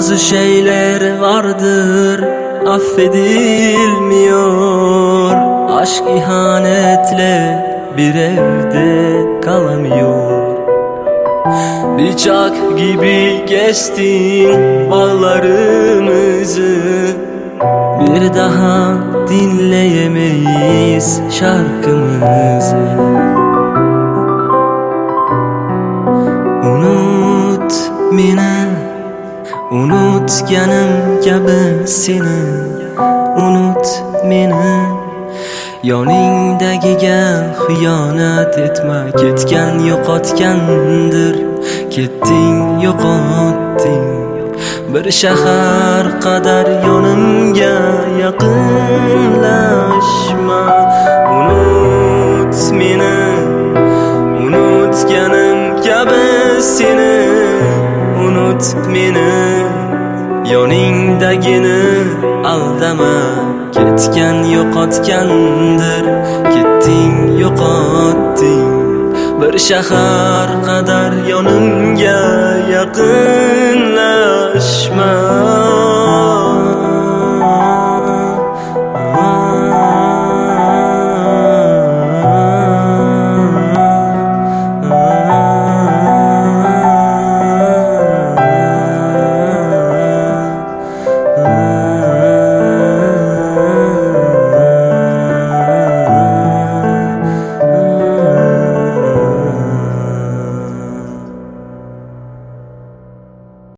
Bazı şeyler vardır affedilmiyor. Aşk ihanetle bir evde kalamıyor. Bıçak gibi kestin bağlarımızı, bir daha dinleyemeyiz şarkımızı. Unut beni, unutganim kabi seni. Unut beni, yoningdagiga xiyonat etma. Ketgan yo'qotgandir, ketding yo'qotding. Bir shahar qadar yonimga yaqinlashma. Unut meni, unutganim kabi seni. Unut meni, yoningdagini aldama. Ketgan yo'qotgandir, ketding yo'qotding. Bir shahar qadar yonimga yaqinlashma.